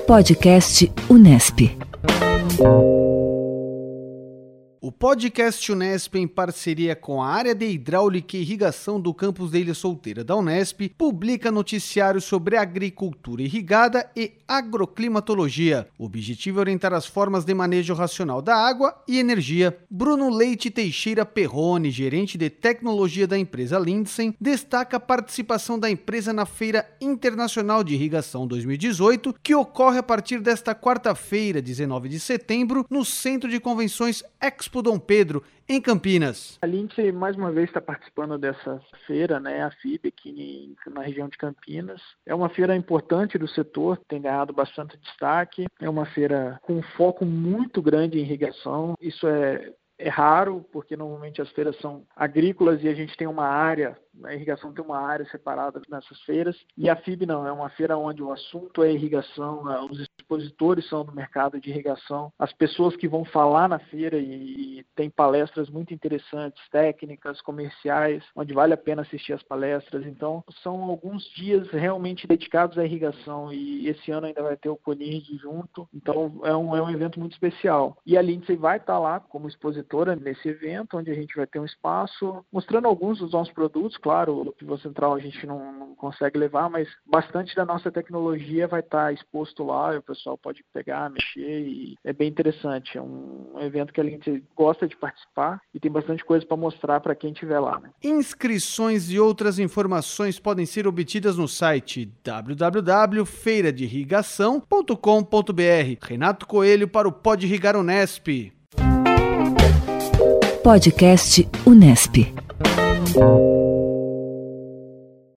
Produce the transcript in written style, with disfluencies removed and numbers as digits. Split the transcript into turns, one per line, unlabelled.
Podcast Unesp.
O Podcast Unesp, em parceria com a área de hidráulica e irrigação do campus da Ilha Solteira da Unesp, publica noticiários sobre agricultura irrigada e agroclimatologia. O objetivo é orientar as formas de manejo racional da água e energia. Bruno Leite Teixeira Perrone, gerente de tecnologia da empresa Lindsay, destaca a participação da empresa na Feira Internacional de Irrigação 2018, que ocorre a partir desta quarta-feira, 19 de setembro, no Centro de Convenções Expo Dom Pedro, em Campinas.
A Lindsay mais uma vez está participando dessa feira, a FIB, aqui na região de Campinas. É uma feira importante do setor, tem ganhado bastante destaque. É uma feira com um foco muito grande em irrigação. Isso é raro, porque normalmente as feiras são agrícolas e a gente tem uma área, a irrigação tem uma área separada nessas feiras, e a FIB não, é uma feira onde o assunto é irrigação, os expositores são do mercado de irrigação, as pessoas que vão falar na feira e tem palestras muito interessantes, técnicas, comerciais, onde vale a pena assistir as palestras. Então, são alguns dias realmente dedicados à irrigação, e esse ano ainda vai ter o CONIRG junto, então é um evento muito especial. E a Lindsay vai estar lá como expositora nesse evento, onde a gente vai ter um espaço mostrando alguns dos nossos produtos. Claro, o pivô central a gente não consegue levar, mas bastante da nossa tecnologia vai estar exposto lá, e o pessoal pode pegar, mexer, e é bem interessante. É um evento que a gente gosta de participar e tem bastante coisa para mostrar para quem estiver lá.
Inscrições e outras informações podem ser obtidas no site www.feiradeirrigação.com.br. Renato Coelho para o Pode Irrigar Unesp.
Podcast Unesp.